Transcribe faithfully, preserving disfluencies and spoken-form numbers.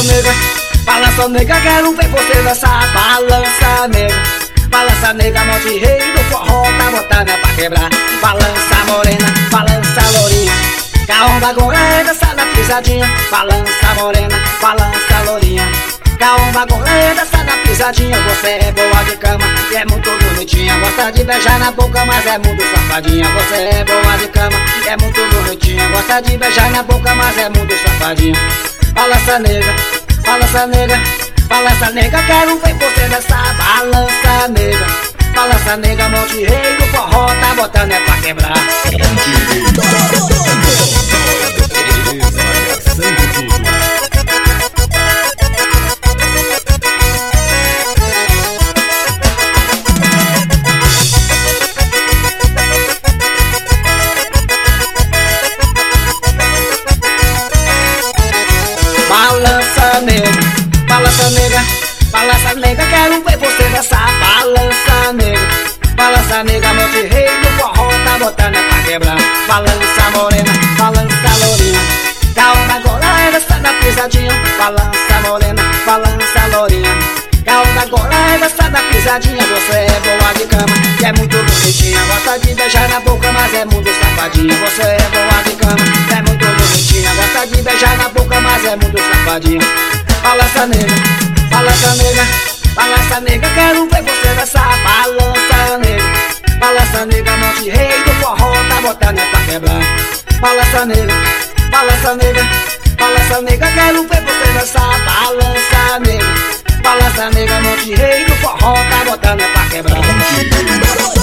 Balança nega, balança nega, quero ver você dançar. Balança nega, balança nega, monte rei do forró, tá botando pra quebrar. Balança morena, balança lourinha, que a onda agora é dançar na pisadinha. Balança morena, balança lourinha, que a onda agora é dançar na pisadinha. Você é boa de cama e é muito bonitinha, gosta de beijar na boca, mas é muito safadinha. Você é boa de cama e é muito bonitinha, gosta de beijar na boca, mas é muito safadinha. Balança nega, balança nega, balança nega, quero ver você dançar. Balança nega, balança nega, monte rei do forró, tá botando é pra quebrar. Balança nega, balança nega, balança nega, quero ver você dançar. Balança nega, balança nega, monte rei do forró, tá botando é pra quebrar. Balança morena, balança lourinha, que a onda agora é dançar na pisadinha. Balança morena, balança lourinha, que a onda agora é dançar na pisadinha. Você é boa de cama e é muito bonitinha, gosta de beijar na boca, mas é muito safadinha. Você é boa de cama e é muito bonitinha, gosta de beijar na boca, mas é muito safadinha. Balança nega, balança nega, balança nega, quero ver você dançar. Balança nega, balança nega, monte rei do forró, tá botando é pra quebrar. Balança nega, balança nega, balança nega, quero ver você dançar. Balança nega, balança nega, monte rei do forró, tá botando é pra quebrar.